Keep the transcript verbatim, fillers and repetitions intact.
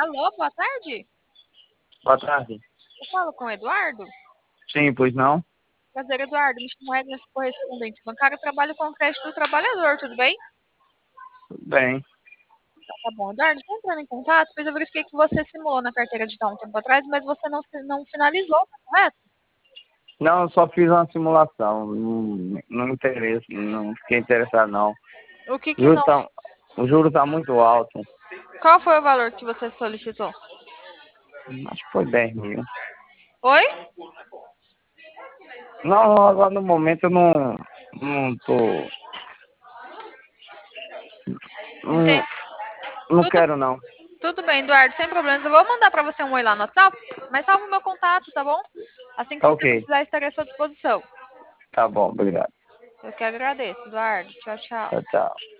Alô, boa tarde. Boa tarde. Eu falo com o Eduardo. Sim, pois não? Prazer, Eduardo. Me chamo Agnes, correspondente bancário. Eu trabalho com o crédito do trabalhador, tudo bem? Tudo bem. Tá bom, Eduardo. Estou entrando em contato, pois eu verifiquei que você simulou na carteira digital um tempo atrás, mas você não, fi- não finalizou, tá correto? Não, eu só fiz uma simulação. Não, não interessa, não fiquei interessado não. O que O que juro não... tá, o juro tá muito alto. Qual foi o valor que você solicitou? Acho que foi dez mil. Oi? Não, agora no momento eu não, não tô. Não, Entendi. não Tudo, quero não. tudo bem, Eduardo, sem problemas. Eu vou mandar para você um oi lá no WhatsApp, mas salva o meu contato, tá bom? Assim que Tá você ok. precisar, estarei à sua disposição. Tá bom, obrigado. Eu que agradeço, Eduardo. Tchau, tchau. Tchau, tchau.